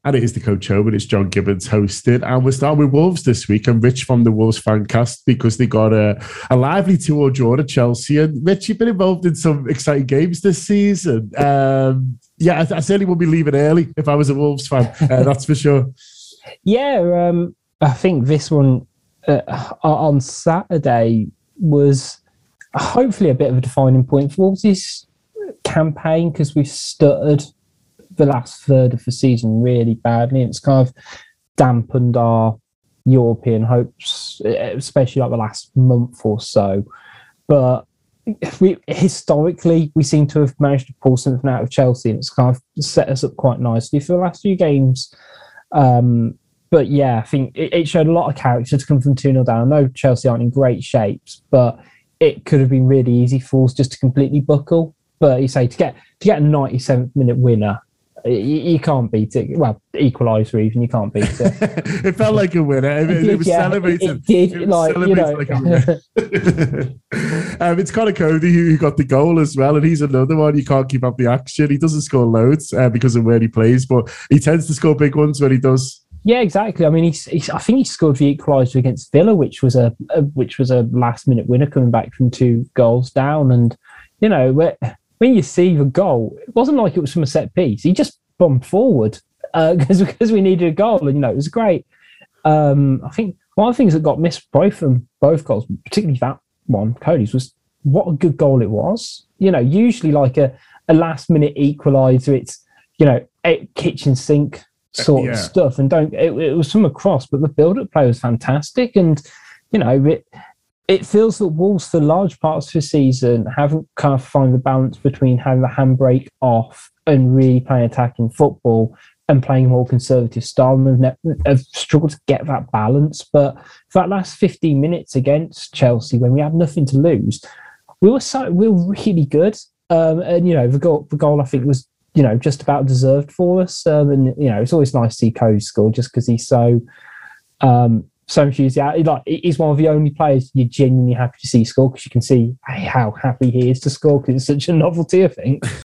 And it is the Coach Home, and it's John Gibbons hosting. And we're starting with Wolves this week, and Rich from the Wolves Fancast, because they got a lively 2-2 draw at Chelsea. And Rich, you've been involved in some exciting games this season. I certainly wouldn't be leaving early if I was a Wolves fan, that's for sure. Yeah, I think this one on Saturday was hopefully a bit of a defining point for Wolves' campaign, because we've stuttered the last third of the season really badly. It's kind of dampened our European hopes, especially like the last month or so. But historically, we seem to have managed to pull something out of Chelsea, and it's kind of set us up quite nicely for the last few games. But yeah, I think it showed a lot of character to come from 2-0 down. I know Chelsea aren't in great shapes, but it could have been really easy for us just to completely buckle. But you say to get a 97th minute winner, you can't beat it. Well, equaliser even, you can't beat it. It felt like a winner. It was celebrated. It did, like a winner. It's Conor Cody who got the goal as well, and he's another one. You can't keep up the action. He doesn't score loads because of where he plays, but he tends to score big ones when he does. Yeah, exactly. I mean, I think he scored the equaliser against Villa, which was a last minute winner coming back from 2 goals down. And you know, when you see the goal, it wasn't like it was from a set piece. He just bombed forward because we needed a goal, and it was great. I think one of the things that got missed from both goals, particularly that one, Cody's, was what a good goal it was. Usually like a last minute equaliser, it's a kitchen sink sort of stuff, and it was from across, but the build-up play was fantastic, and it feels that Wolves, for large parts of the season, haven't kind of found the balance between having the handbrake off and really playing attacking football and playing a more conservative style, and have struggled to get that balance. But for that last 15 minutes against Chelsea, when we had nothing to lose, we were really good. And the goal I think was just about deserved for us. And it's always nice to see Cody score, just because he's so enthusiastic. Like, he's one of the only players you're genuinely happy to see score, because you can see how happy he is to score, because it's such a novelty, I think.